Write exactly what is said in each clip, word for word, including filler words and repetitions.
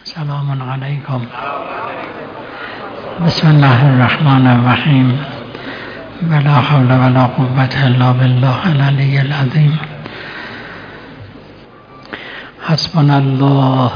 سلام علیکم. بسم الله الرحمن الرحیم. ولا حول ولا قوة الا بالله العلی العظیم. حسبنا الله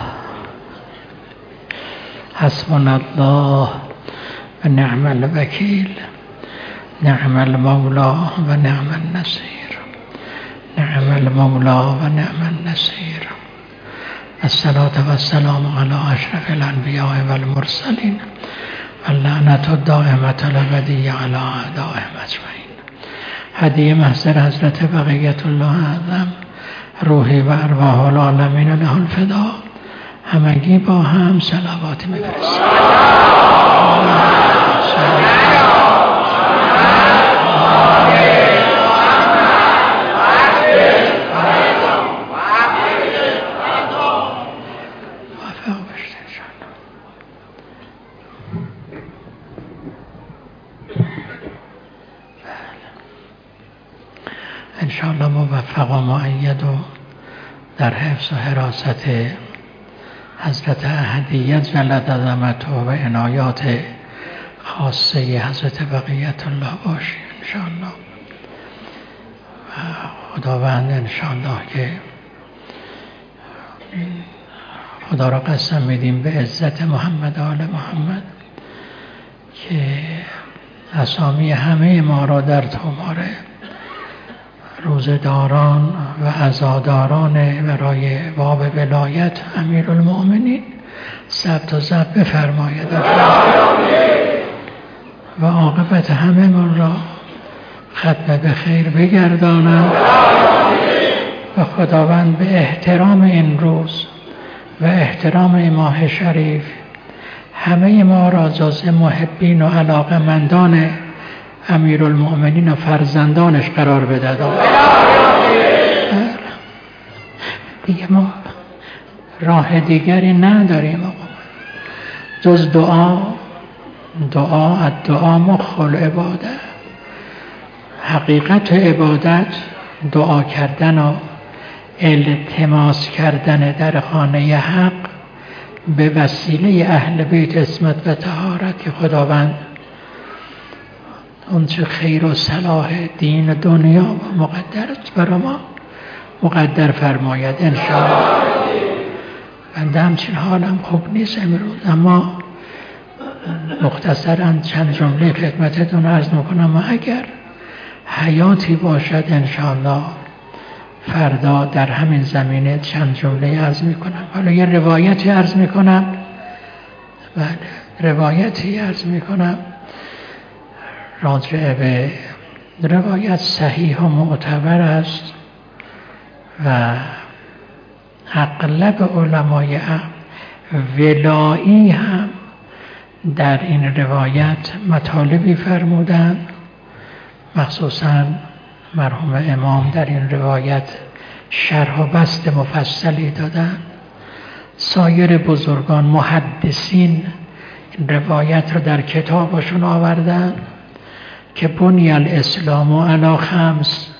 حسبنا الله و نعم الوکیل، نعم المولا و نعم النصیر، نعم المولا و نعم النصیر. الصلاة والسلام على اشرف الانبیاء والمرسلین و اللعنة الدائمة الابدیة على اعدائهم اجمعین. هدیه محضر حضرت بقیت الله اعظم، روحی و ارواح العالمین له الفدا. همگی با هم صلوات می‌فرستیم. انشاءالله موفق و مؤید و در حفظ و حراست حضرت احدیت جلت عظمته و عنایات خاصه حضرت بقیت الله باشی انشاءالله. و خداوند انشاءالله که خدا را قسم میدیم به عزت محمد آل محمد که اسامی همه ما را در توماره روزداران و عزاداران برای باب ولایت امیرالمؤمنین ثبت و ضبط بفرماید و عاقبت همه من را ختم به خیر بگردانند و خداوند به احترام این روز و احترام این ماه شریف همه ما را جز محبین و علاقه‌مندان امیرالمؤمنین و فرزندانش قرار بده. دیگه ما راه دیگری نداریم جز دعا. دعا الدعا مخ العباده. حقیقت عبادت دعا کردن و التماس کردن در خانه حق به وسیله اهل بیت عصمت و طهارت که خداوند اون چه خیر و صلاح دین و دنیا و مقدرت برای ما مقدر فرماید انشاءالله. بنده همچین حالم خوب نیست امروز، اما مختصرا چند جمله خدمتتون عرض میکنم و اگر حیاتی باشد انشاءالله فردا در همین زمینه چند جمله عرض میکنم. حالا یه روایتی عرض میکنم. بله روایتی عرض میکنم راجع به روایت صحیح و معتبر است و اغلب علمای ولایی هم در این روایت مطالبی فرمودند، مخصوصا مرحوم امام در این روایت شرح و بسط مفصلی دادند. سایر بزرگان محدثین این روایت رو در کتابشون آوردن که بنی الاسلام علی خمس.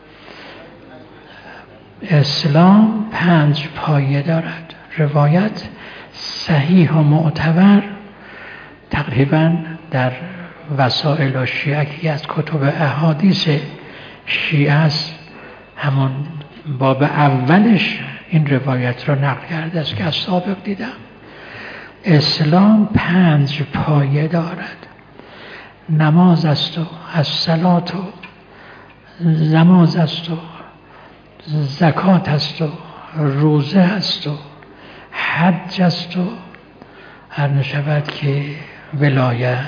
اسلام پنج پایه دارد. روایت صحیح و معتبر تقریبا در وسائل و شیعه که از کتب احادیث شیعه است، همون باب اولش این روایت رو نقل کرده است که از سابق دیدم. اسلام پنج پایه دارد. نماز است و الصلات و نماز است و زکات است و روزه است و حج است و هر نشود که ولایت.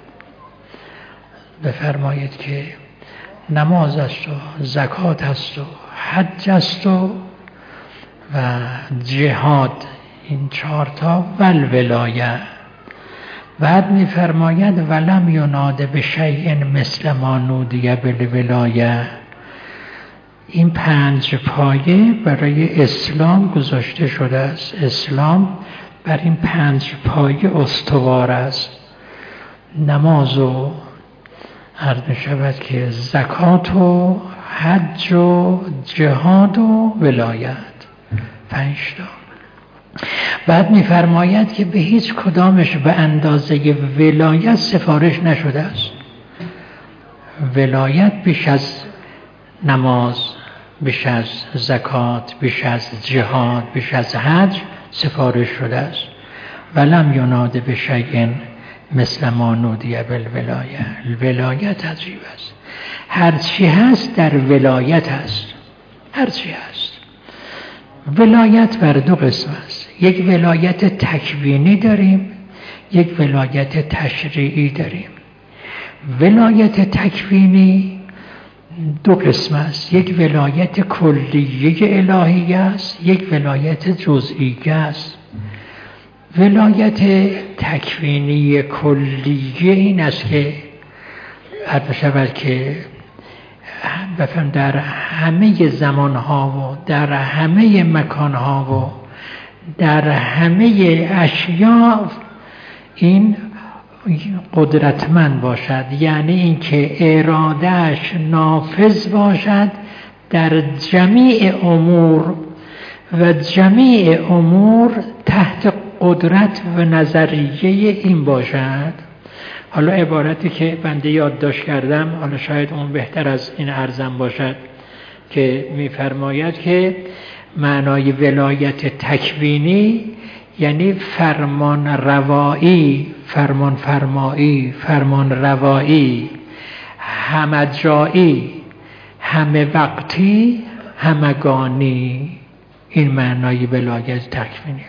بفرمایید که نماز است و زکات است و حج است و و جهاد، این چهارتا والولایه. بعد می‌فرماید ولم یناد بشیء مثل ما نودی بالولایه. این پنج پایه برای اسلام گذاشته شده است. اسلام بر این پنج پایه استوار است. نماز و عرض می‌شود که زکات و حج و جهاد و ولایت، پنج تا. بعد می‌فرماید که به هیچ کدامش به اندازه ولایت سفارش نشده است. ولایت بیش از نماز، بیش از زکات، بیش از جهاد، بیش از حج سفارش شده است. ولم یناد بشیء مثل ما نودی بالولایه. ولایت عجیب است. هر چی هست در ولایت هست. هر چی هست. ولایت بر دو قسم است. یک ولایت تکوینی داریم، یک ولایت تشریعی داریم. ولایت تکوینی دو قسم است. یک ولایت کلیه الهی است، یک ولایت جزئی است. ولایت تکوینی کلیه این است که عرض شود که بفهم در همه زمانها و در همه مکانها و در همه اشیاء این قدرتمند باشد، یعنی اینکه ارادهش نافذ باشد در جمیع امور و جمیع امور تحت قدرت و نظریه این باشد. حالا عبارتی که بنده یادداشت کردم، حالا شاید اون بهتر از این ارزم باشد، که می‌فرماید که معنای ولایت تکوینی یعنی فرمان روایی، فرمان فرمایی، فرمان روایی، همه جایی، همه وقتی، همگانی. این معنای ولایت تکوینی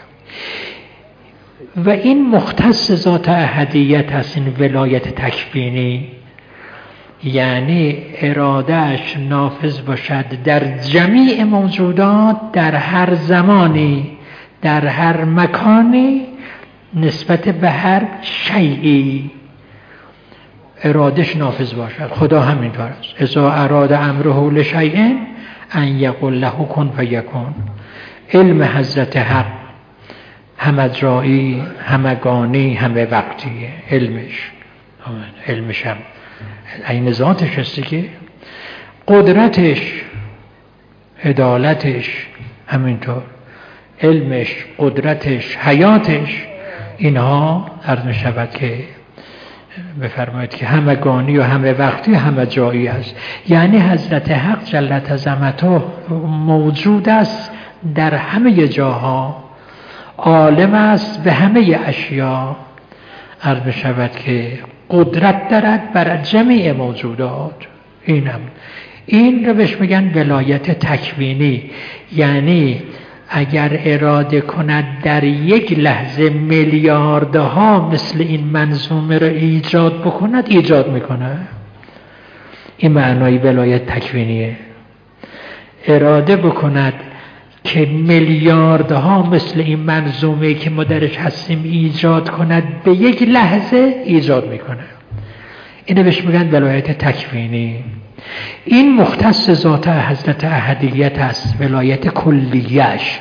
و این مختص ذات احدیت است. این ولایت تکوینی یعنی ارادهش نافذ باشد در جمیع موجودات، در هر زمانی، در هر مکانی، نسبت به هر شیئی ارادهش نافذ باشد. خدا همینطور است. اذا اراد امره لشیء ان یقول له کن فیکون. علم حضرت حق همه جایی، همگانی، همه وقتیه. علمش علمش هم عین ذاتش هستی که قدرتش، عدالتش همینطور، علمش، قدرتش، حیاتش، اینها عرض می شود که بفرمایید که همگانی و همه وقتی، همه جایی است. یعنی حضرت حق جلت عظمته موجود است در همه جاها، عالم است به همه اشیاء. عرض می شود که قدرت دارد بر جمیع موجودات. اینم این رو بهش میگن ولایت تکوینی. یعنی اگر اراده کند در یک لحظه میلیاردها مثل این منظومه رو ایجاد بکند، ایجاد میکنه. این معنای ولایت تکوینیه. اراده بکند که میلیاردها مثل این منظومه که ما درش هستیم ایجاد کند، به یک لحظه ایجاد میکنه. اینو بهش میگن ولایت تکوینی. این مختص ذات حضرت احدیت است، ولایت کلیه‌اش.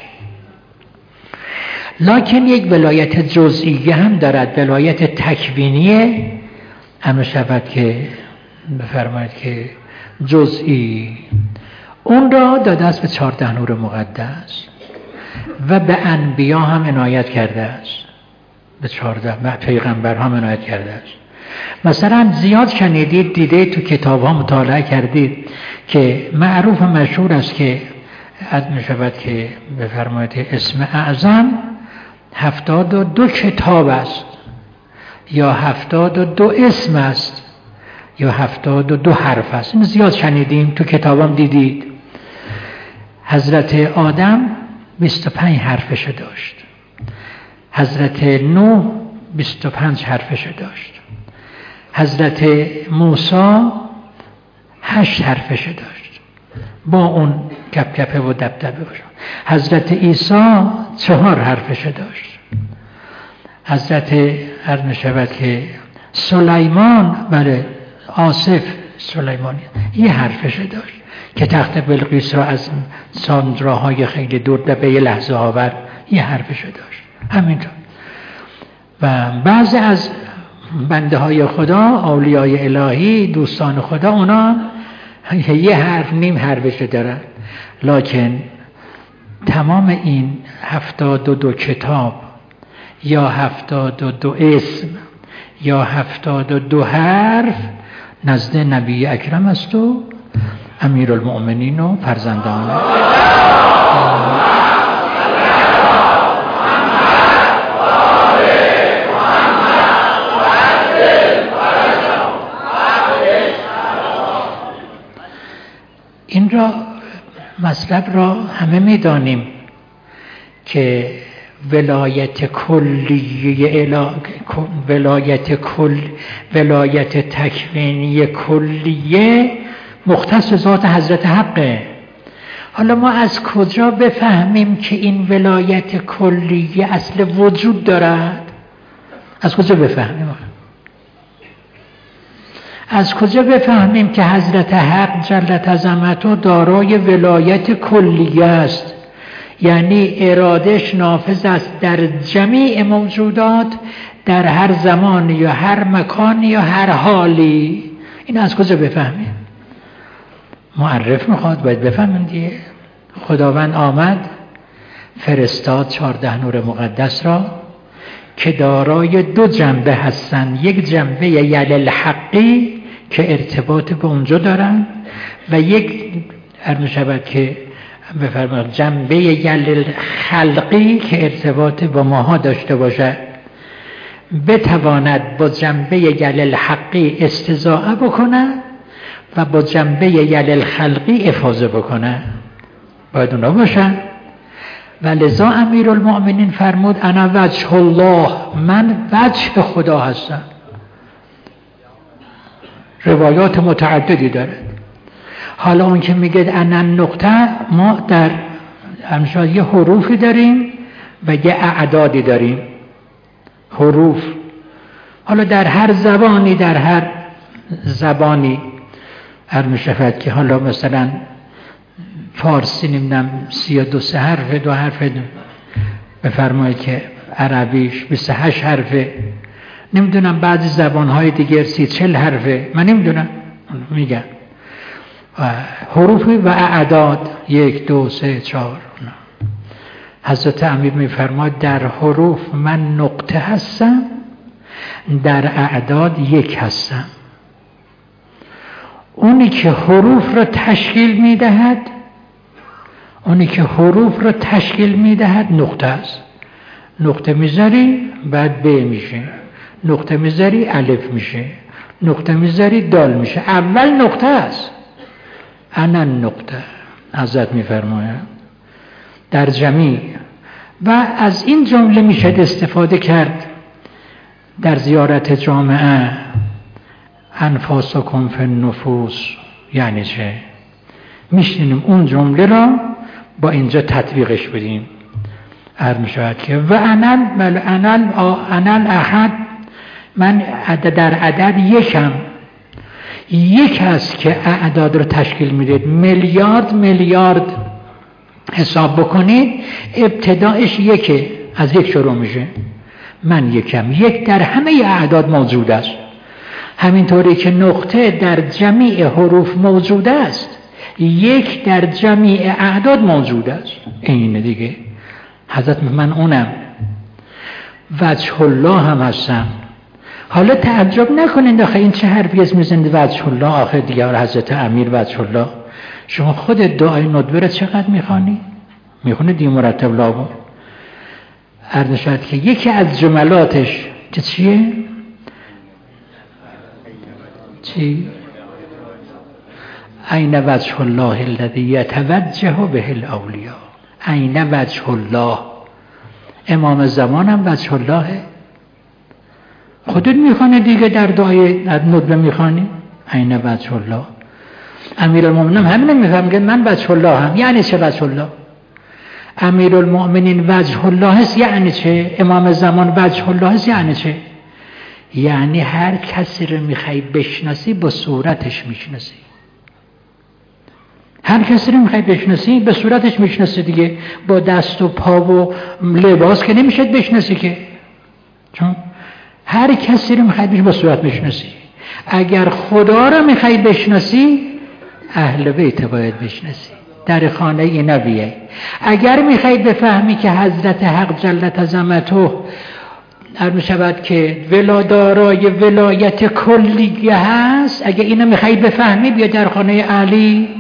لکن یک ولایت جزئیه هم دارد، ولایت تکوینیه. هم شود که بفرمایید که جزئی اون را داده است به چهارده نور مقدس و به انبیا هم عنایت کرده است، به چهارده و پیغمبر هم عنایت کرده است. مثلا زیاد شنیدید، دیدید تو کتاب ها مطالعه کردید که معروف و مشهور است که از می شود که بفرمایید اسم اعظم هفتاد و دو کتاب است، یا هفتاد و دو اسم است، یا هفتاد و دو حرف است. این زیاد شنیدیم، تو کتاب هم دیدید. حضرت آدم بیست و پنج حرفش داشت، حضرت نوح بیست و پنج حرفش داشت، حضرت موسی هشت حرفش داشت با اون کپ کپه و دبدبه باشد. حضرت عیسی چهار حرفش داشت. حضرت هر نشود که سلیمان، بله آصف سلیمانی، یه حرفش داشت که تخت بلقیس را از ساندراهای خیلی دور به یه لحظه آورد، یه حرفش داشت. همینطور و بعضی از بنده های خدا، اولیای الهی، دوستان خدا، اونا یه حرف نیم حرفش دارن، لکن تمام این هفتاد و دو کتاب یا هفتاد و دو اسم یا هفتاد و دو حرف نزد نبی اکرم است و امیرالمؤمنین و فرزندان. این را مطلب را همه می‌دانیم که ولایت کلیه اله ولایت کل ولایت تکوینی کلیه مختص ذات حضرت حقه. حالا ما از کجا بفهمیم که این ولایت کلیه اصل وجود دارد؟ از کجا بفهمیم؟ از کجا بفهمیم که حضرت حق جل عظمته دارای ولایت کلیه است؟ یعنی ارادش نافذ است در جمیع موجودات، در هر زمان یا هر مکان یا هر حالی. این از کجا بفهمیم؟ معرف میخواد، باید بفهمیم دیگه. خداوند آمد فرستاد چهارده نور مقدس را که دارای دو جنبه هستند، یک جنبه یل الحقی که ارتباط به اونجا دارن و یک عرض شود که بفرمایید جنبه یل خلقی که ارتباط با ماها داشته باشد، بتواند با جنبه یل الحقی استضاءه بکنه و با جنبه یل الخلقی افاضه بکنه، باید اونا باشن. و لذا امیرالمؤمنین فرمود انا وجه الله، من وجه خدا هستم. روایات متعددی داره. حالا اون که میگه انا نقطه، ما در امشاد یه حروفی داریم و یه اعدادی داریم. حروف حالا در هر زبانی در هر زبانی هر مشفت که حالا مثلا فارسی نمیدونم سی و دو سه حرف دو حرف بفرمایید که عربیش بیست و هشت حرفه، نمیدونم بعضی زبانهای دیگر سی چل حرفه، من نمیدونم میگم حروفی و اعداد یک دو سه چهار. حضرت امیر میفرماید در حروف من نقطه هستم، در اعداد یک هستم. اونی که حروف را تشکیل میدهد اونی که حروف را تشکیل میدهد نقطه است. نقطه میذاری بعد ب میشه، نقطه میذاری الف میشه، نقطه میذاری دال میشه. اول نقطه است. انا نقطه حضرت میفرماید در جمیع. و از این جمله میشه استفاده کرد در زیارت جامعه. انفاسکم فی النفوس یعنی چه؟ میشنیم اون جمله را با اینجا تطبیقش بدیم. عرض میشود که و انل بل انل انل احد، من عدد در عدد یکم. یک هست که اعداد رو تشکیل میدید. میلیارد میلیارد حساب بکنید ابتدایش یکه، از یک شروع میشه. من یکم. یک در همه اعداد موجود است، همینطوری که نقطه در جمیع حروف موجود است، یک در جمیع اعداد موجود است. این دیگه حضرت من اونم، وجه الله هم هستم. حالا تعجب نکنید آخه این چه حرفی است میزنید وجه الله، آخه دیگه حضرت امیر وجه الله. شما خود دعای ندبه را چقدر میخوانی؟ میخونید دی مرتب لابو. عرض شد که یکی از جملاتش که چیه؟ چی؟ این وجه الله الذی یتوجه به الاولیاء. این وجه الله. امام زمان هم وجه اللهه. خودت میخوانی دیگه در دعای ندبه میخوانی این وجه الله. امیرالمؤمنین همین میفهمه من وجه الله هم. یعنی چه وجه الله؟ امیرالمؤمنین وجه الله است یعنی چه؟ امام زمان وجه الله است یعنی چه؟ یعنی هر کسی رو میخوای بشناسی با صورتش میشناسی. هر کسی رو میخوای بشناسی به صورتش میشناسی دیگه. با دست و پا و لباس که نمیشه بشناسی که، چون هر کسی رو میخوای با صورت بشناسی. اگر خدا رو میخوای بشناسی اهل بیت باید بشناسی. در خانه اینا بیای. اگر میخوای بفهمی که حضرت حق جل عظمته هر میشود که ولادارای ولایت کلیه هست، اگه اینو میخوای بفهمی بیا در خانه علی،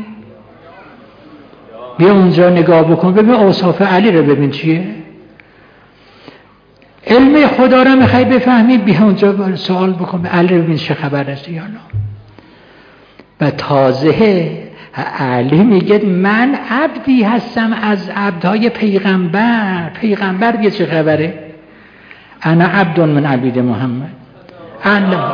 بیا اونجا نگاه بکن ببین اوصاف علی رو ببین چیه. علم خدا رو میخوای بفهمی بیا اونجا سوال بکن علی رو ببین چه خبر است یا نه. و تازه علی میگه من عبدی هستم از عبدهای پیغمبر. پیغمبر دیگه چه خبره؟ انا عبد من عبید محمد. انا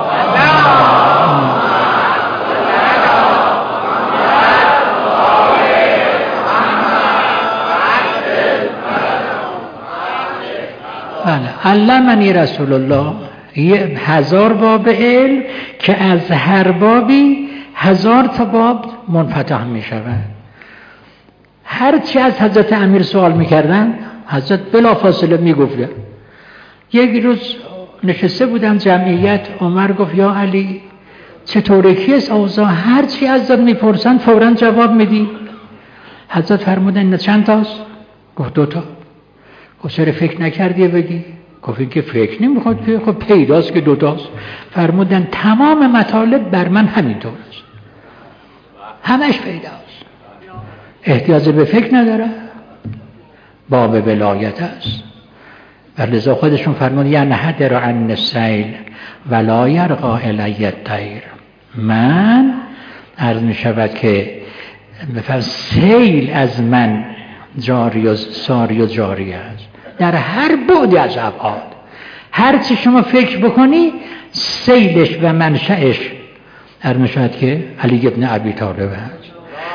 علمنی رسول الله. یه هزار باب علم که از هر بابی هزار تا باب منفتح می شود. هر چی از حضرت امیر سوال می کردن حضرت بلا فاصله می گفتن. یک روز نشسته بودن جمعیت، عمر گفت یا علی چطوره کیست اوضاع؟ هر چی ازت می پرسن فوراً جواب میدی. حضرت فرمودن چند تاست؟ گفت دو تا. گفت چرا فکر نکردی بگی؟ گفت این که فکر نمیخواد که خب پیداست که دوتاست. فرمودن تمام مطالب بر من همینطور است، همش پیداست، احتیاج به فکر نداره، باب ولایت است. و لذا خودشون فرمود ینحدر عن السیل ولا یرقی الی الطیر. من عرض می شود که بفرم سیل از من جاری و ساری و جاری است در هر بعدی از ابعاد. هر چی شما فکر بکنی سیلش و منشأش عرض می شود که علی ابن ابی طالب است.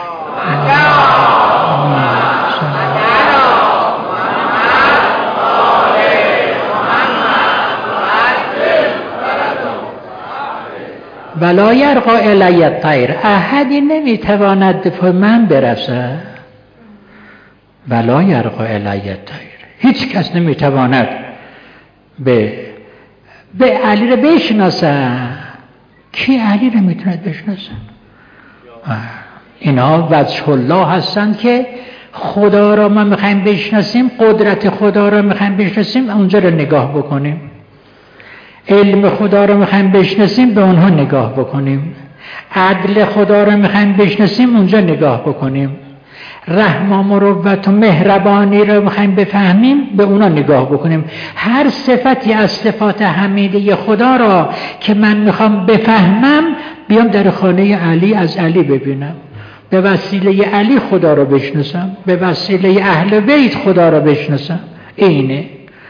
ولا یرقی الی الطیر. احدی نمیتواند به من برسد. ولا یرقی الی الطیر. هیچ کس نمیتواند به به علی رو بشناسه. کی علی رو میتواند بشناسه؟ اینا وجه الله هستند که خدا را ما میخوایم بشناسیم، قدرت خدا را میخوایم بشناسیم، اونجا رو نگاه بکنیم. علم خدا رو میخوایم بشناسیم، به اونها نگاه بکنیم. عدل خدا رو میخوایم بشناسیم، اونجا نگاه بکنیم. رحم و مروت و مهربانی رو میخوایم بفهمیم، به اونا نگاه بکنیم. هر صفتی از صفات حمیده خدا را که من میخوام بفهمم بیام در خانه علی از علی ببینم، به وسیله علی خدا رو بشناسم، به وسیله اهل بیت خدا رو بشناسم. اینه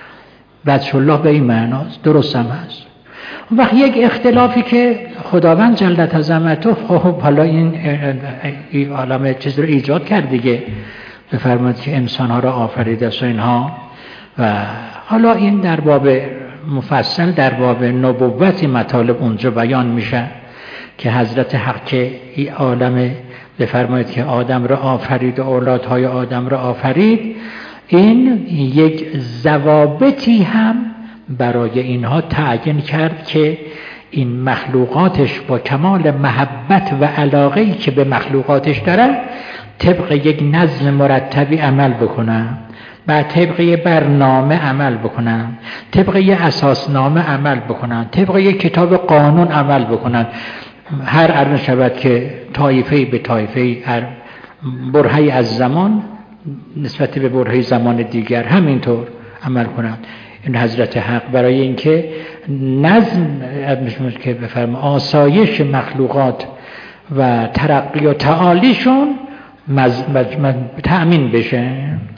وجه الله به این معناست. درست هم هست. اون وقت یک اختلافی که خداوند جل عظمته خب حالا این این عالم چیز رو ایجاد کرد دیگه، بفرمایید که انسان ها را آفریده است و اینها، و حالا این در باب مفصل در باب نبوت مطالب اونجا بیان میشه که حضرت حق که این عالم بفرمایید که آدم را آفرید و اولادهای آدم را آفرید، این یک ضوابطی هم برای اینها تعیین کرد که این مخلوقاتش با کمال محبت و علاقه‌ای که به مخلوقاتش دارن طبق یک نظم مرتبی عمل بکنن، بعد طبق یک برنامه عمل بکنن، طبق یک اساسنامه عمل بکنن، طبق یک کتاب قانون عمل بکنن. هر عرض شود که طایفه به طایفه، هر برهه‌ای از زمان نسبت به برهه زمان دیگر همینطور عمل کنند. این حضرت حق برای اینکه نظم که بفرما آسایش مخلوقات و ترقی و تعالیشون مز... مز... تأمین بشه،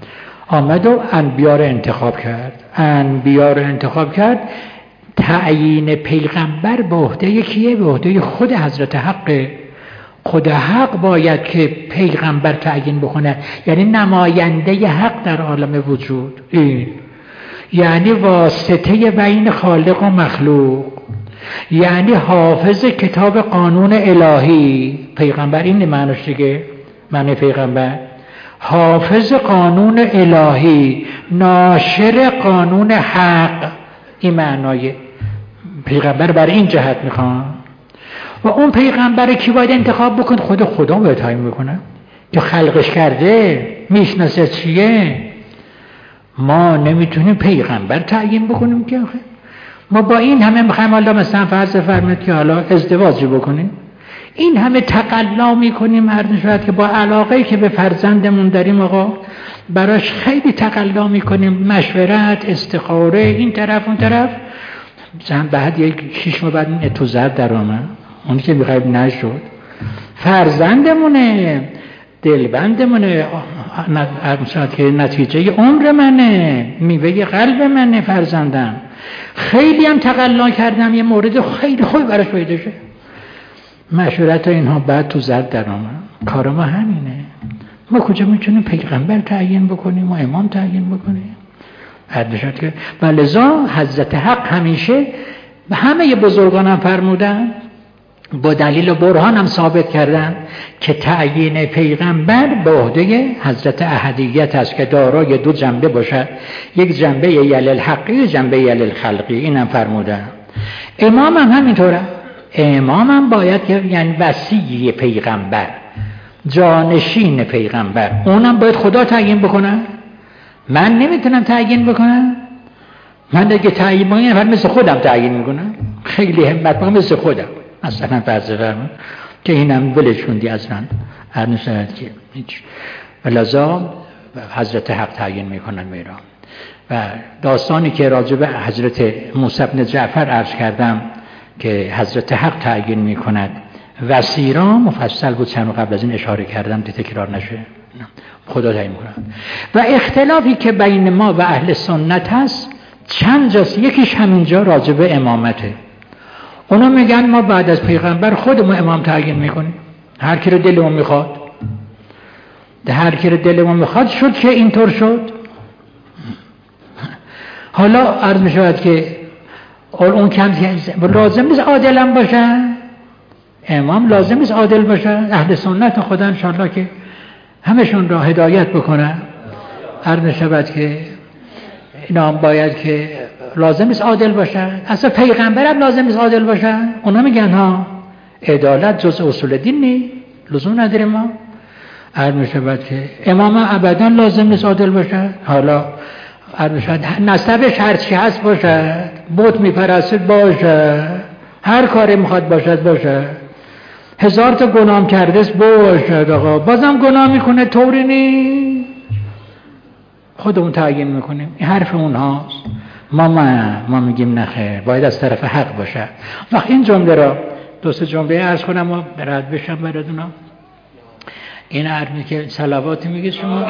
آمد و انبیا رو انتخاب کرد. انبیا رو انتخاب کرد. تعیین پیغمبر به عهده کیه؟ به عهده خود حضرت حقه. خود حق باید که پیغمبر تعیین بکنه، یعنی نماینده حق در عالم وجود، این یعنی واسطه بین خالق و مخلوق، یعنی حافظ کتاب قانون الهی. پیغمبر این معنیش دیگه، معنی پیغمبر حافظ قانون الهی، ناشر قانون حق. این معنای پیغمبر بر این جهت میخوان. و اون پیغمبر کی باید انتخاب بکن؟ خود خدا باید تعیین بکنه که خلقش کرده، میشناسه چیه. ما نمیتونیم پیغمبر تعیین بکنیم که آخه ما با این همه میخوایم الله مثلا فرض فرمید که حالا ازدواج بکنیم، این همه تقلا میکنیم هر نشود که با علاقه‌ای که به فرزندمون داریم آقا براش خیلی تقلا میکنیم، مشورت، استخاره، این طرف اون طرف، مثلا بعد یک شش ماه بعد تو زرد در آمد، اونی که میخوایم نشد. فرزندمونه، دلبندمونه، نشود که نتیجه عمر منه، میوه قلب منه فرزندم. خیلی هم تقلا کردم یه مورد خیلی خوب براش پیدا شه، مشورت اینها بعد تو زرد در آمد. کار ما همینه. ما کجا میتونیم پیغمبر تعیین بکنیم و امام تعیین بکنیم؟ حدشد که ولذا حضرت حق همیشه به همه بزرگان هم فرمودن، با دلیل و برهان هم ثابت کردن که تعیین پیغمبر به عهده حضرت احدیت است که دارای دو جنبه باشد، یک جنبه یل الحقی و جنبه یل الخلقی. این هم فرمودن. امام هم همینطوره. امام هم باید که یعنی وصی پیغمبر، جانشین پیغمبر، اونم باید خدا تعیین بکنه. من نمیتونم تعیین بکنم. من دیگه تعیین بکنم نفر مثل خودم تعیین میکنم، خیلی همت بکنم مثل خودم اصلا فرض فرمون که اینم ولشوندی اصلا هر نشد که ولذا حضرت حق تعیین میکنن میرا. و داستانی که راجع به حضرت موسی بن جعفر عرض کردم که حضرت حق تعیین میکند وسیرا مفصل بود، چند قبل از این اشاره کردم که تکرار نشه، خدا تعیین میکند. و اختلافی که بین ما و اهل سنت هست چند جاست، یکیش همینجا راجع به امامته. اونا میگن ما بعد از پیغمبر خودمون امام تعیین میکنیم، هر کی رو دلمون میخواد، هر کی رو دلمون میخواد شد که اینطور شد. حالا عرض میشود که اون کم لازم نیست عادل هم باشه، امام لازم نیست عادل باشه. اهل سنت خدا انشاءالله که همشون را هدایت بکنه. عرض میشود که اینا باید که لازم نیست عادل باشه، اصلا پیغمبر هم لازم نیست عادل باشه. اونا میگن ها عدالت جز اصول دین نی، لزوم نداره. ما عرض میشود که امام ابدا لازم نیست عادل باشه. حالا عرض میشود نسبش هرچی هست باشه، بت میپرستید باشه، هر کاری میخواد باشد باشه، هزار تا گناه کرده است باشد آقا، بازم گناه میکنه طوری نی، خودمون تعیین میکنیم. این حرف اونهاست. ما ما ما میگیم نخیر، باید از طرف حق باشه. وقت این جمله را دو سه جمله عرض کنم و رد بشم براتون. این حرفی که صلواتی میگید شما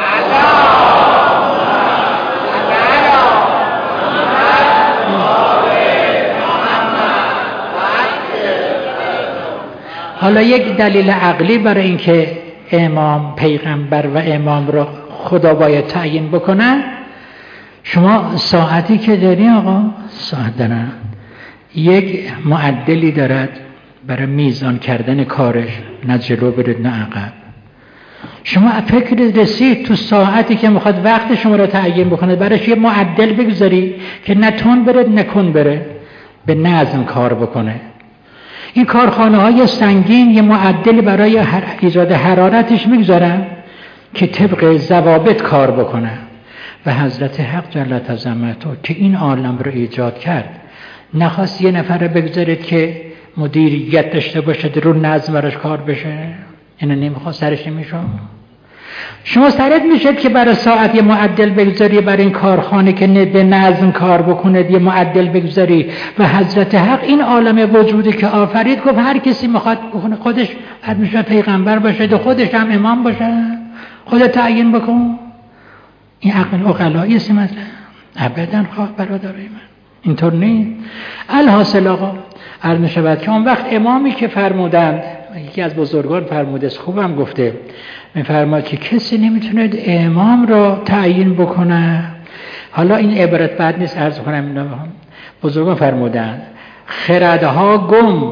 حالا یک دلیل عقلی برای اینکه امام پیغمبر و امام را خدا باید تعیین بکنه، شما ساعتی که داری آقا، ساعت دارن یک معدلی دارد برای میزان کردن کارش، نه جلو برید نه عقب. شما فکر رسید تو ساعتی که میخواد وقت شما را تعیین بکنه برایش یه معدل بگذاری که نه تون بره نه کن بره، به نظم کار بکنه. این کارخانه های سنگین یه معدلی برای ایجاد حرارتش میگذارن که طبق ضوابط کار بکنه. و حضرت حق جل عظمته که این عالم رو ایجاد کرد نخواست یه نفر بگذارید که مدیریت داشته باشه رو نظم براش کار بشه، اینو نمیخواست، سرش نمیشه. شما سرت میشد که برای ساعت یه معدل بگذاری، برای این کارخانه که به نظم کار بکنه یه معدل بگذاری. و حضرت حق این عالم وجودی که آفرید گفت هر کسی میخواد بکنه خودش حد میشه پیغمبر باشه و خودش هم امام باشه، خودت تعیین بکن. این عقل عقلایی است مثلا ابدا خواه برادرای من اینطور نیست. الحاصل آقا عرض میشود که اون وقت امامی که فرمودند، یکی از بزرگان فرموده است، خوبم گفته، میفرماد که کسی نمیتونه امام را تعیین بکنه. حالا این عبارت بد نیست عرض کنم، اینا بزرگان فرمودند خردها گم،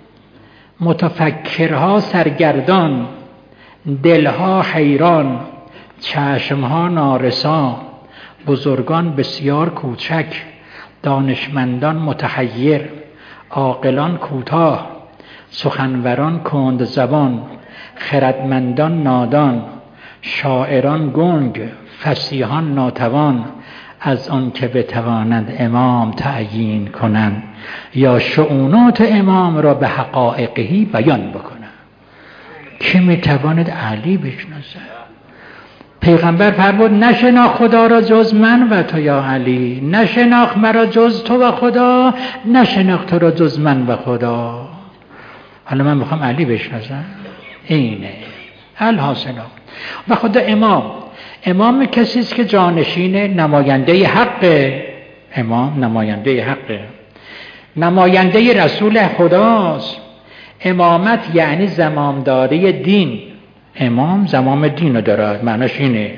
متفکرها سرگردان، دلها حیران، چشمها نارسا، بزرگان بسیار کوچک، دانشمندان متحیر، عاقلان کوتاه، سخنوران کند زبان، خردمندان نادان، شاعران گنگ، فصیحان ناتوان، از آن که بتوانند امام تعیین کنند یا شؤونات امام را به حقایقی بیان بکنند. که میتواند علی بشناسد؟ پیغمبر فرمود نشناخت خدا را جز من و تو یا علی، نشناخت مرا جز تو و خدا، نشناخت تو را جز من و خدا. حالا من میخوام علی بشناسم. اینه الحاصل. و خدا امام، امام کسی است که جانشین نماینده حق، امام نماینده حق، نماینده رسول خداست. امامت یعنی زمامداری دین. امام زمام دین رو دارد، معناش اینه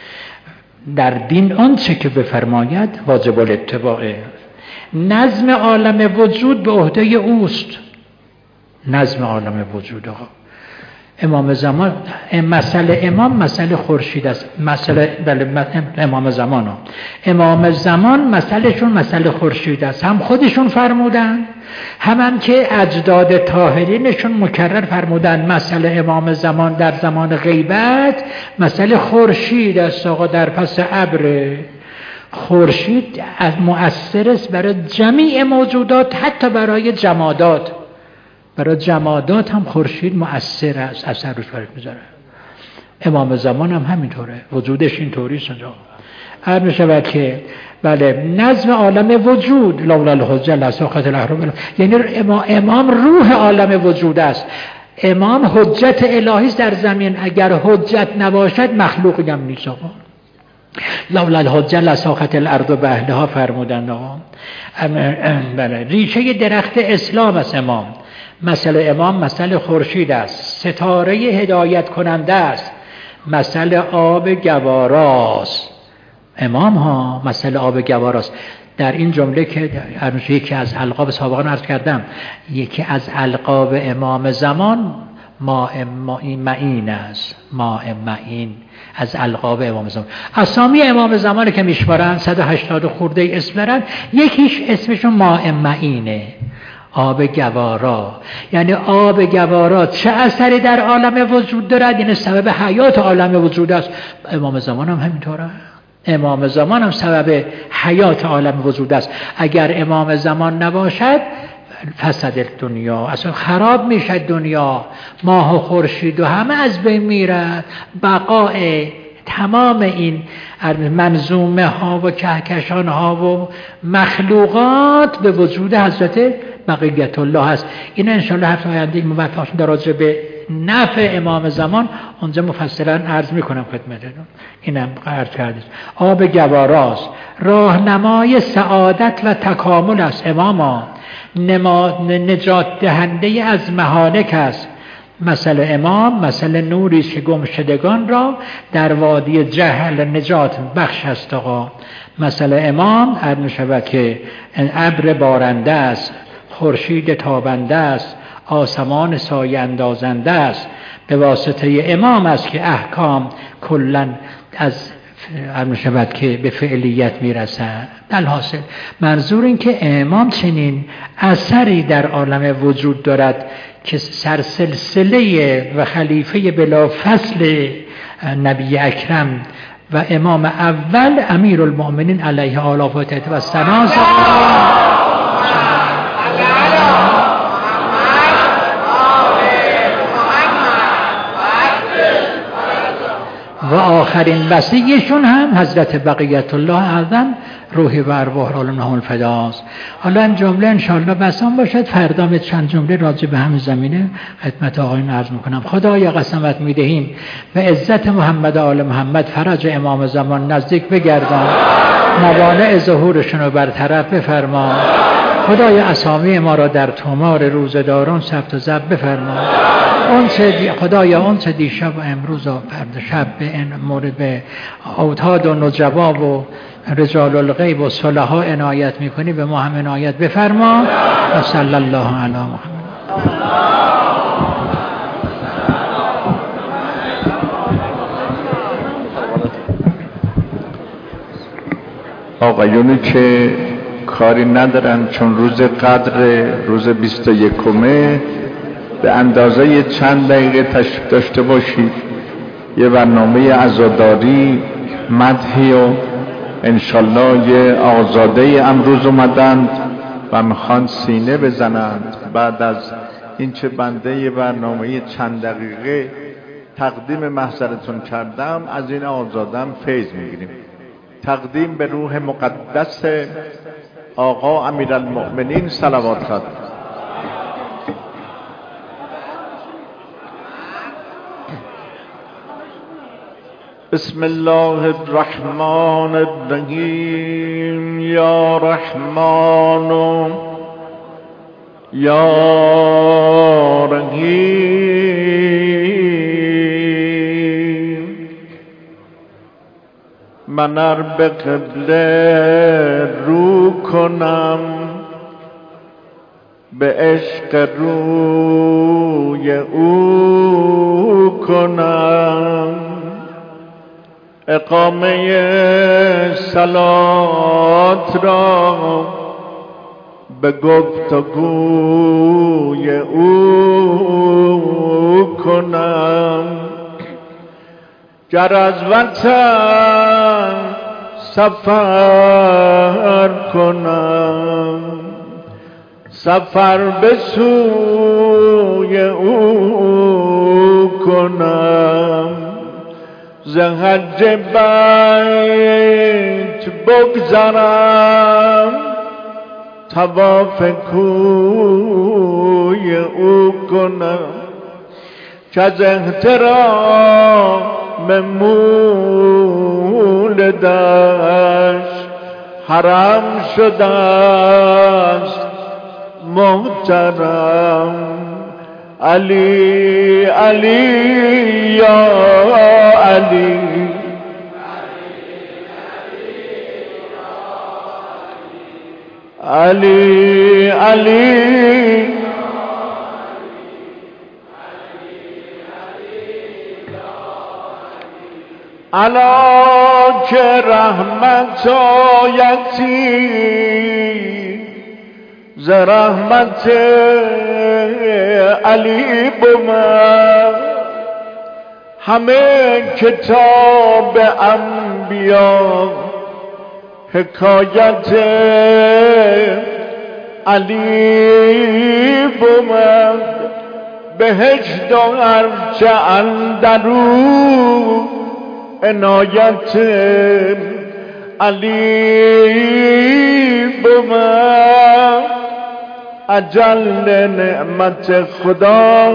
در دین آنچه که بفرماید واجب الاتباعه. نظم عالم وجود به عهده اوست. نظم عالم وجود آقا امام زمان، مسئله امام مسئله خورشید است، مسئله بله امام زمان ها. امام زمان مسئله شون مسئله خورشید است. هم خودشون فرمودن، هم هم که اجداد طاهرینشون مکرر فرمودن مسئله امام زمان در زمان غیبت مسئله خورشید است آقا، در پس ابر. خورشید از مؤثر است برای جمیع موجودات، حتی برای جمادات. برای جمادات هم خورشید مؤثر است، اثر روش برای میذاره. امام زمان هم همینطوره، وجودش اینطوری است. عرض می‌شود که بله نظم عالم وجود، لولا الحجه لساخت الاهرام، یعنی امام روح عالم وجود است. امام حجت الهی است در زمین. اگر حجت نباشد مخلوقی هم نیست آقا. لولا الحجه لساخت الارض به اهلها فرمودند آقا. بله ریشه درخت اسلام است امام. مسئله امام مسئله خورشید است، ستاره هدایت کننده است، مسئله آب گواراست. امام ها مسئله آب گواراست. در این جمله که یکی از القاب سابقان عرض کردم، یکی از القاب امام زمان ماء معین است. ماء معین از القاب امام زمان. اسامی امام زمان که میشمارن صد و هشتاد خورده اسم دارن، یکیش اسمشون ماء معینه، آب گوارا. یعنی آب گوارا چه اثری در عالم وجود دارد؟ یعنی سبب حیات عالم وجود است. امام زمان هم همینطوره. امام زمان هم سبب حیات عالم وجود است. اگر امام زمان نباشد فسد دنیا، اصلا خراب میشه دنیا، ماه و خورشید و همه از بین میرد. بقای تمام این منظومه ها و کهکشان ها و مخلوقات به وجود حضرت بقیت الله هست. این انشاءالله هفته آینده موفق شد راجع به نفع امام زمان اونجا مفصلا عرض میکنم خدمتتون. اینم عرض کردید. آب گواراست، راهنمای سعادت و تکامل است. اماما نجات دهنده از مهالک است. مثل امام مثل نوری است که گمشدگان را در وادی جهل نجات بخش است آقا. مثل امام عرض می‌شود که ابر بارنده است، خورشید تابنده است، آسمان سایه اندازنده است. به واسطه امام است که احکام کلاً از عرض می‌شود که به فعلیت میرسد. الحاصل منظور این که امام چنین اثری در عالم وجود دارد که سرسلسله و خلیفه بلا فصل نبی اکرم و امام اول امیر المؤمنین علیه آله و طاعت و ثنا و آخرین وصیشون هم حضرت بقیت الله اعظم روحی و ارواح عالم الفداست. حالا این جمله انشاءالله بسام باشد، فردا به چند جمله راجع به همین زمینه خدمت آقایون عرض میکنم. خدایا قسمت میدهیم به عزت محمد و آل محمد فرج امام زمان نزدیک بگردان، موانع ظهورشون رو برطرف بفرما. خدای اسامی ما را در تومار روزداران ثبت و ضبط بفرما. اون چه خدایا اون چه دیشب و امروز و فردا شب به این مورد به اوتاد و نجبا و رجال الغیب و صلحا عنایت میکنی به ما هم عنایت بفرما. و صلی الله علی محمد. آقایونی که کاری ندارن چون روز قدر روز بیست و یکمه به اندازه چند دقیقه تشریف داشته باشید. یه برنامه عزاداری مدحی و انشالله یه آزاده امروز اومدند و میخوان سینه بزنند. بعد از این چه بنده یه برنامه چند دقیقه تقدیم محضرتون کردم، از این آزادم فیض میگیریم. تقدیم به روح مقدس آقا امیرالمؤمنین صلوات خواهد. بسم الله الرحمن الرحیم. یا رحمان یا رحیم. من ار به قبله رو کنم، به عشق روی او کنم، اقامه صلات را به گفتگوی او کنم، گر از وطن سفر کنم، سفر به سوی او کنم، ز حج بیت بگذرم، طواف کوی او کنم، که از احترام مولدش حرم شده است محترم. علی علی یا علی، علی علی علا که رحمت آیتی ز رحمت علی بومد، همه کتاب انبیا حکایت علی بومد، بهشت و هرچه اندرو عنایت علی بومد، اجل نعمت خدا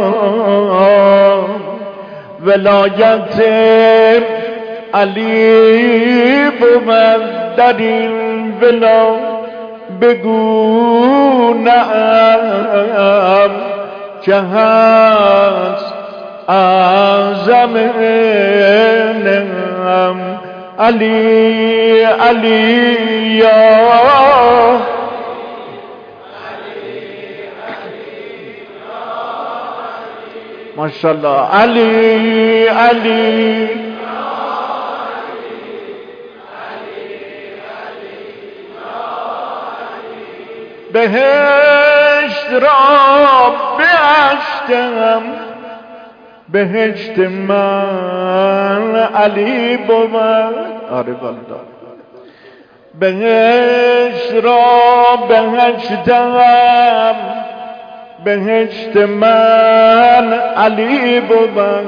ولایت علی بومد، در این ولا بگو نعم که هست اعظم نعم. علی علی یا ماشاءالله، علی علی بهشت را بهشتم، بهشت من علی بود. آره والله بهشت را بهشتم، بهشت من علی بود.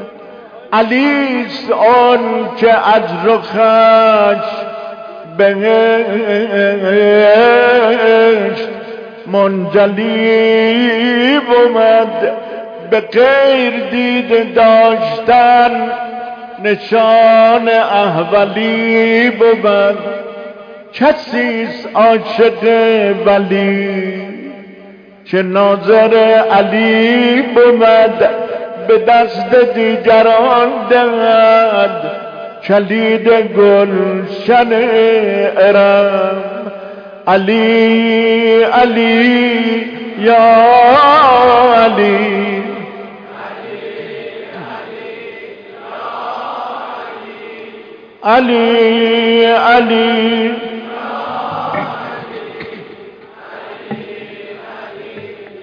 علیست آن که از رخش بهشت منجلی بود. به غیر دید داشتن نشان احولی بود. کسیست عاشق ولی که ناظر علی بود. به دست دیگران دهد کلید گلشن ارم. علی علی یا علی، علی علی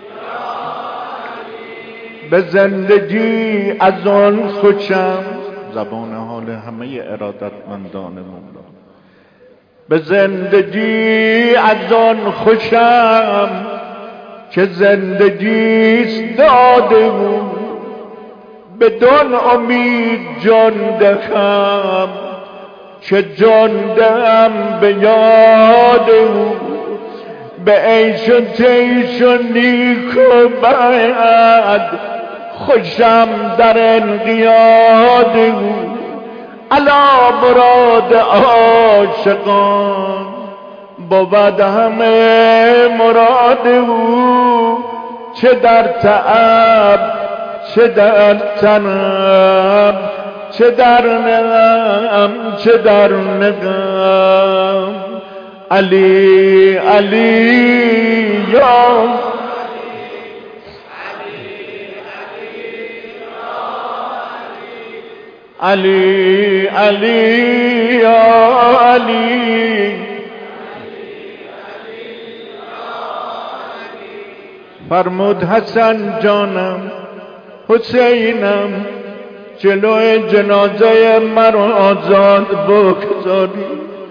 به زندگی از آن خوشم زبان حال همه ارادتمندان مولا. به زندگی از آن خوشم که زندگیست داده بود، بدون امید جان دهم که جان دهم به یاد او. به عیش و تیش و نیک و بد خوشم در انقیاد او. علا مراد عاشقان بود همه مراد او. چه در تعب چه در تنم، چه در نغم چه در نغم. علی علی یا علی علی یا علی. فرمود حسن جانم حسینم جلوی جنازه مرا آزاد بگذاری.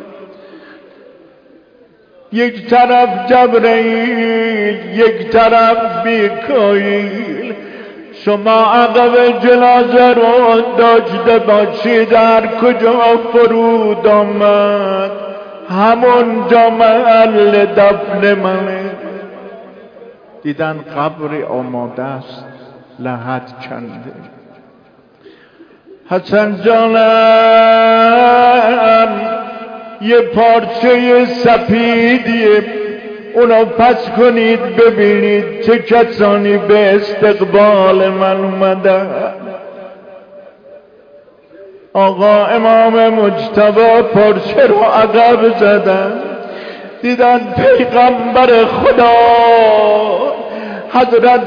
یک طرف جبرئیل یک طرف میکائیل، شما عقب جنازه رو داشته باشید. در کجا فرود آمد همون جا محل دفن منه. دیدن قبر آماده است لحد کنده. حسن جانم یه پارچه سپیدیه، اونو پس کنید ببینید چه کسانی به استقبال من اومدن. آقا امام مجتبی پارچه رو عقب زدن، دیدن پیغمبر خدا حضرت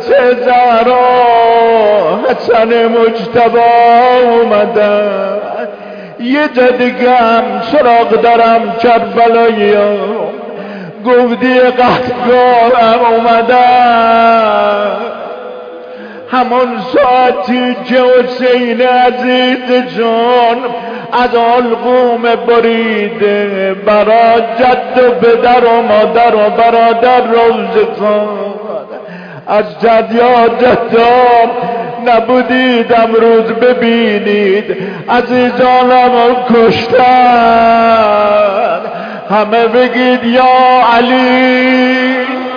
زهرا حسن مجتبی اومدن. یه جا دیگه هم سراغ دارم کربلایی ها، گفتی قتلگاه هم اومدن. همون ساعتی که حسین عزیز جان از علقوم بریده برا جد و پدر و مادر و برادر روزگار از جد یا جدام نبودید امروز ببینید عزیزانم کشتن. همه بگید یا علی.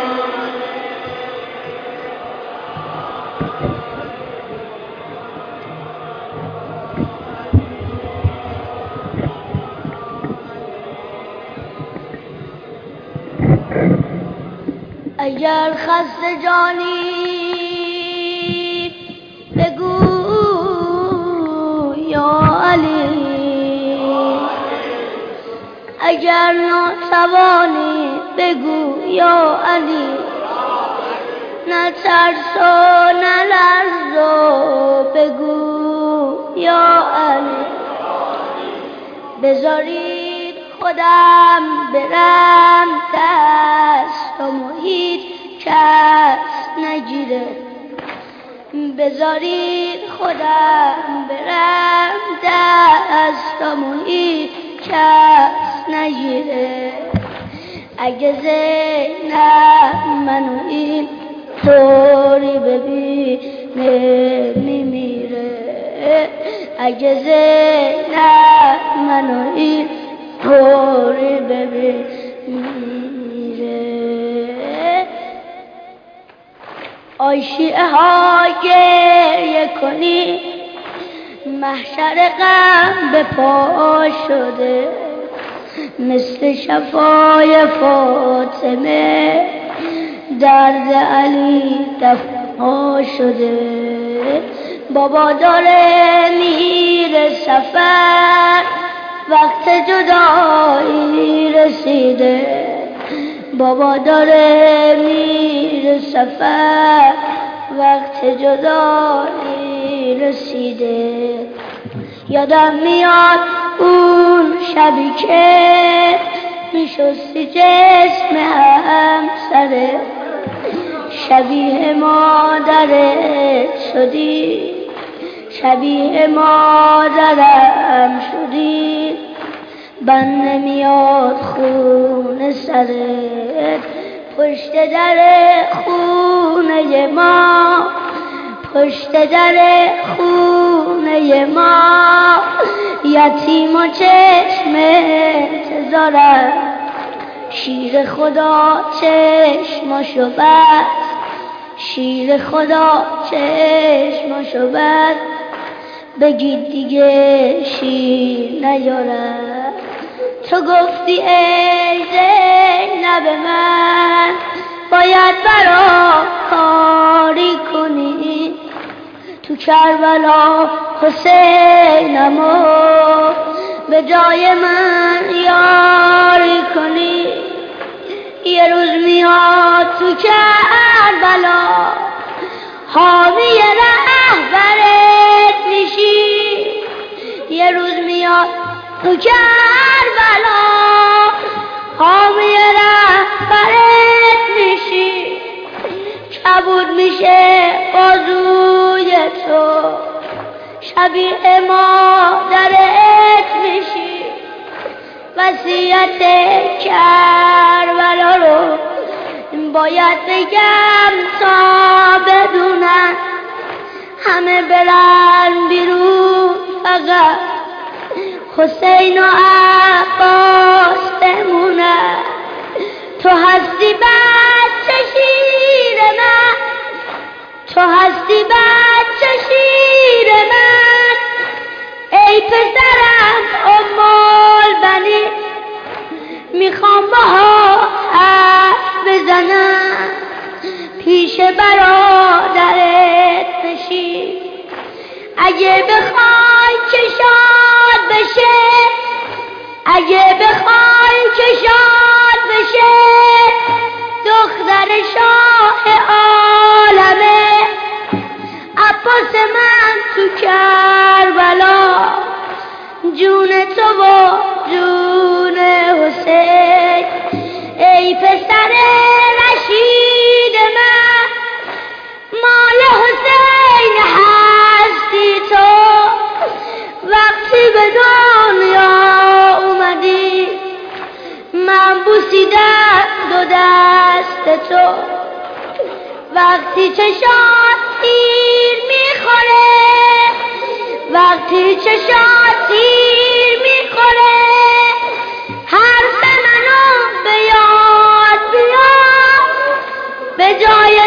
اگر خسته جانی بگو یا علی، اگر ناتوانی بگو یا علی. نه ترس و نه لرز و بگو یا علی. بذارید خودم برم دست و محیط کس نگیره. بذارید خودم برم دست و محیط کس نگیره. اگه زینب منو این طوری ببینه میمیره. اگه زینب منو این طوری ببینه. آی شیعه ها گریه کنی، محشر غم به پا شده. مثل شفای فاطمه درد علی دفع شده. بابا داره میره سفر، وقت جدایی رسیده. بابا داره میره سفر، وقت جدایی رسیده. یادم میاد اون شبی که میشستی جسم همسره، شبیه مادرت شدی، شبیه مادرم شدی، بند نمیاد خون سرت پشت در خونه ما، پشت در خونه ما یتیم و چشم انتظارم، شیر خدا چشماشو بست، شیر خدا چشماشو بست، بگید دیگه شیر نیارم. تو گفتی ای زینب من باید برا کاری کنی، تو کربلا حسینمو به جای من یاری کنی. یه روز میاد تو کربلا حامی رهبرت میشی، یه روز میاد تو کربلا حامی رهبرت میشی، کبود میشه بازوی تو، شبیه مادرت میشی. وصیت کربلا رو باید بگم تا بدونن، همه برن بیرون فقط حسین و عباس بمونن. تو هستی بچه شیر من، تو هستی بچه شیر من، ای پسرم امال بنی، میخوام باها حرف بزنم پیش برادرت بشی. اگه بخوای چشات بشه، اگه بخوای چشات بشه، دختر شاه عالمه عباس من تو کربلا، جون تو و جون حسین. ای پسر رشید من مال حسین هستی تو، وقتی به دنیا اومدی من بوسیدم دو دست تو، وقتی چشات تیر میخوره، وقتی چشات تیر میخوره، حرف منو به یاد بیار، به جای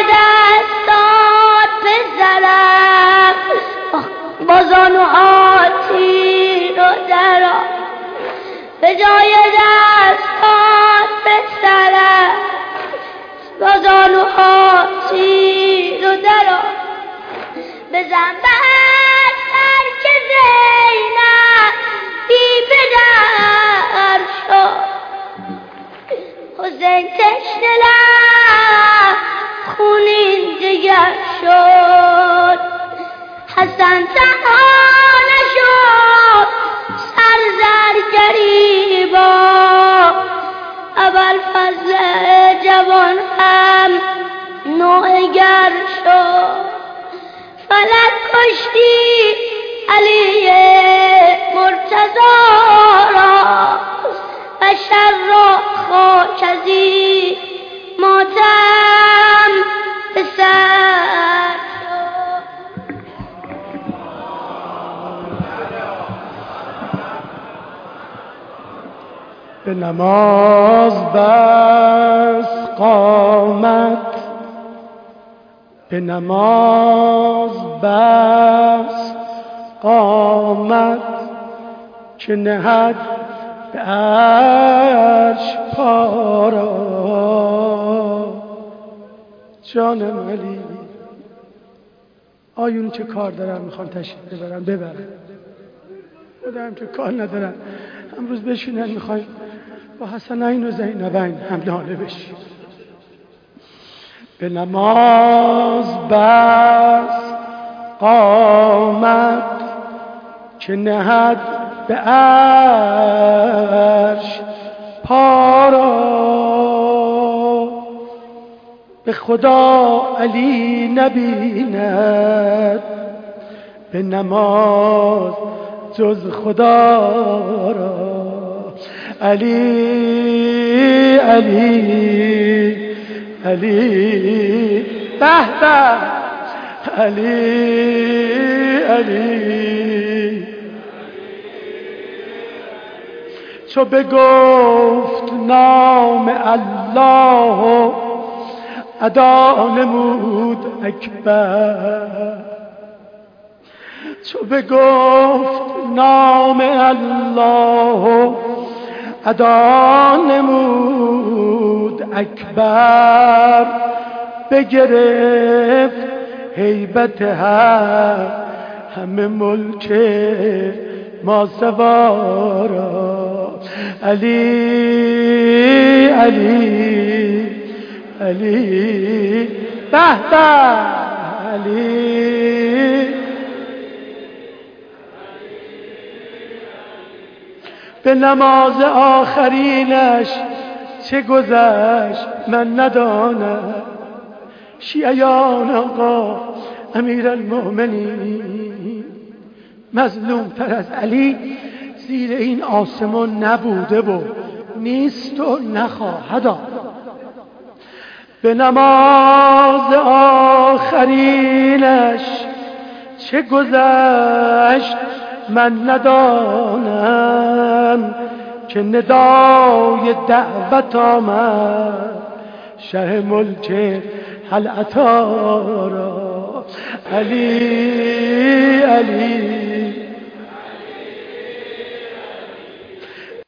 دستات بزرم بازانو آتی رو درا، به جای دستات بزرم بازانو آتی رو درا. بزن بر سر که زینب بی پدر شد، حسین تشنه لب خونین جگر شد، حسن تنها نشد سرزرگری با ابوالفضل جوان هم نوعگر شد. فلک کشتی علی مرتضی را و شر را خاک ازی ماتم به سر شد. به نماز بس قامت، به نماز بس قامت، که نهد به عرش پا را. جانم علی، آیون چه کار دارن میخوان تشریف ببرن ببرن، خودم که کار ندارن امروز بشینن میخوایم با حسنین و زینبین هم ناله بشیم. به نماز بس قامت، که نهد به عرش پا را. به خدا علی نبیند به نماز جز خدا را. علی علی علی به به علی علی چو بگفت نام الله ادا نمود اکبر. چو بگفت نام الله ادا نمود اکبر. بگرفت هیبت هر همه ملک ماسوارا. علی علی علی به به علی. به نماز آخرینش چه گذشت من ندانم. شیعیان آقا امیرالمؤمنین مظلوم تر از علی زیر این آسمان نبوده و نیست و نخواهد آمد. به نماز آخرینش چه گذشت من ندانم که ندای دعوت آمد شه ملک هل عطا را. علی علی